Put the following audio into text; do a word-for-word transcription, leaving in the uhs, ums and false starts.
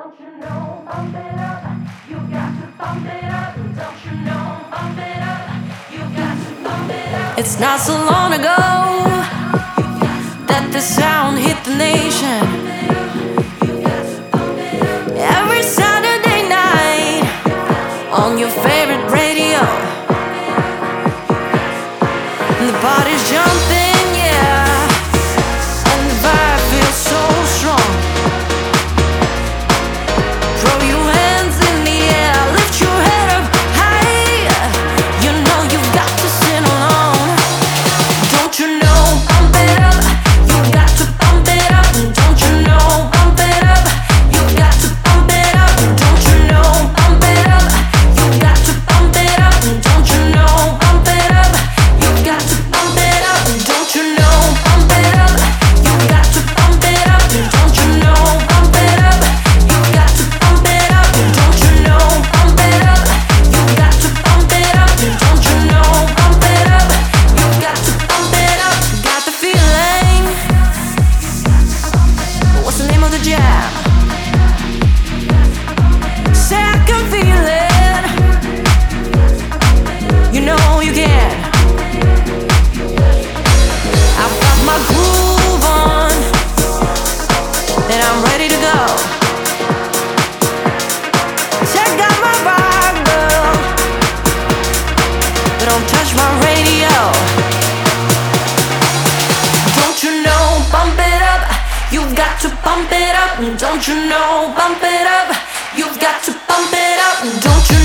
Don't you know, bump it up. You got to bump it up. Don't you know, bump it up. You got to bump it up. It's not so long ago that the sound hit the nation. Every Saturday night on your favorite radio, and the party's jumping, yeah, and the vibe feels so strong. Throw your hands in the air, lift your head up high. You know you've got to sing along. Don't you know, bump it up. You've got to bump it up. Don't you know, bump it up. You've got to bump it up. Don't you know, bump it up. You've got to bump it up. Don't you know, bump it up. You've got to bump it up. Don't you know, bump it up. You've got to bump it up. Don't you know, bump it up. You've got to bump it up. Don't you know, bump it up. You've got to bump it up. Don't you know, bump it up. You've got to bump it up. Got the feeling. What's the name of the jam? Say I can feel it. You know you can. I've got my groove on, and I'm ready to go. Check out my vibe, girl, but don't touch my radio. Don't you know, bump it up. You've got to bump it up. Don't you know, bump it up. You've got to bump it up. Don't you